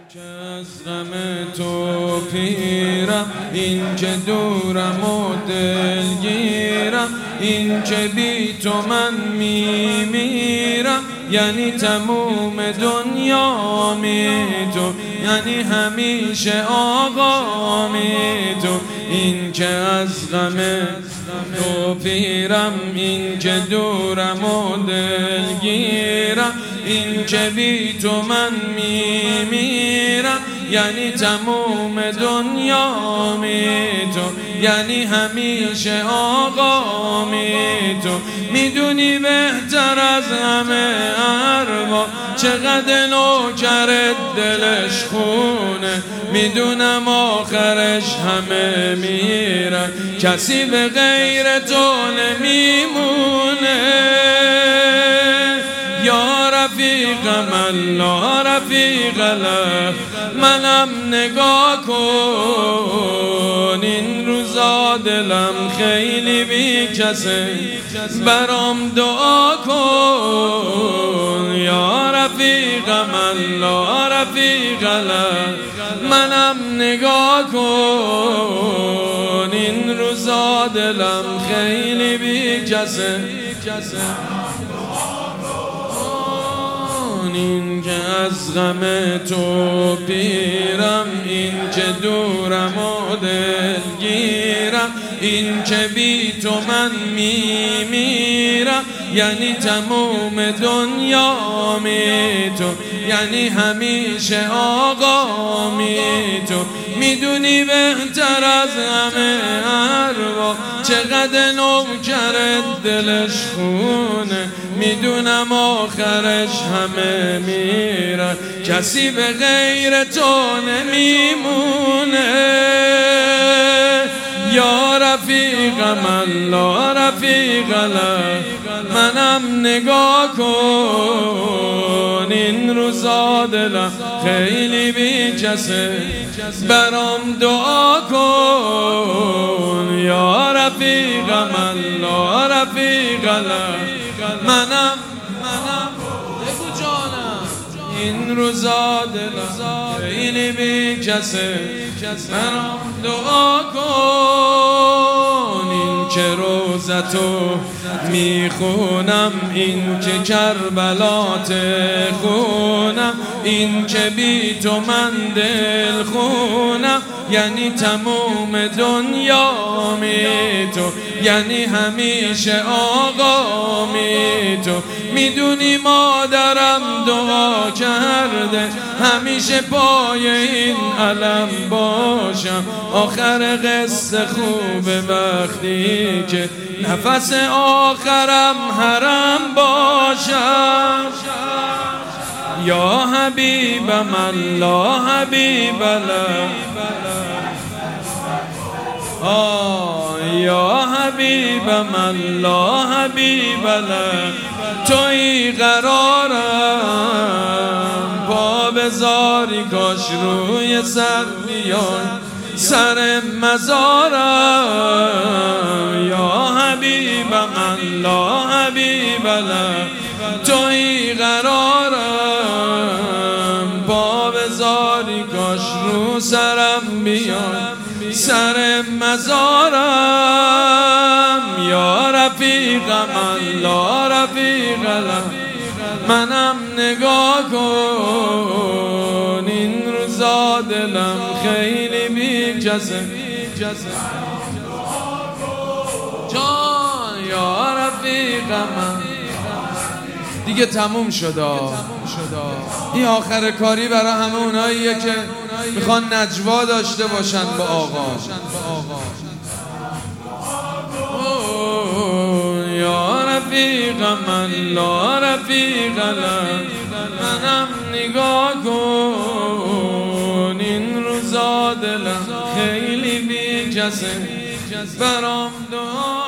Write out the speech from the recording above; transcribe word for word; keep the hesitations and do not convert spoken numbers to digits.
که از غم تو پیرم، این که دورم و دلگیرم، این که بی تو من میمیرم، یعنی تموم دنیا می تو، یعنی همیشه آقا می تو. این که از غم تو پیرم، این که دورم و دلگیرم، این که بی تو من میمیرم، یعنی تموم دنیا می تو، یعنی همیشه آقا می تو. میدونی بهتر از همه اروا چقدر نوکرت دلش خونه، میدونم آخرش همه میرن، کسی به غیر تو نمیمونه. یا رفیقم الله رفیق الله، منم نگاه کن، این روزا دلم خیلی بی کسه، برام دعا کن. یا رفیقم الله رفیق الله، منم نگاه کن، این روزا دلم خیلی بی کسه. این که از غم تو پیرم، این که دورم و دلگیرم، این که بی تو من میمیرم، یعنی تموم دنیا می تو، یعنی همیشه آقا می تو. میدونی بهتر از همه اروا چقدر نوکرت دلش خونه، میدونم آخرش همه میرن، کسی به غیر تو نمیمونه. یا رفیقم الله رفیق الله، منم نگاه کن، این روزا دلم خیلی بی کسه، برام دعا کن. یا رفیقم الله رفیق الله، منم منم بگو جانم، این روزا دلم خیلی بی کسه، برام دعا کن. این که روزتو میخونم، این که کربلات خونم، این که بی تو من دل خونم، یعنی تموم دنیا می تو، یعنی همیشه آقا می تو. میدونی مادرم دعا کرده همیشه پای این علم باشم، آخر قصه خوبه وقتی که نفس آخرم حرم باشم. یا حبیبم الله حبیب الله، آه یا حبیبم الله حبیب الله، توی قرارم پا بذاری کاش روی سر بیای سر مزارم. یا حبیبم الله حبیب الله، توی قرارم پا بذاری کاش رو سرم بیای سر مزارم. یا رفیقم الله رفیق الله، منم نگاه کن، این روزا دلم خیلی بی کسه، جان. یا رفیقم دیگه تموم شده، این آخر کاری برای همه اوناییه که میخوان نجوا داشته باشن با آقا. یا رفیقم الله رفیق الله، منم نگاه کن، این روزا دلم خیلی بی کسه، برام دعا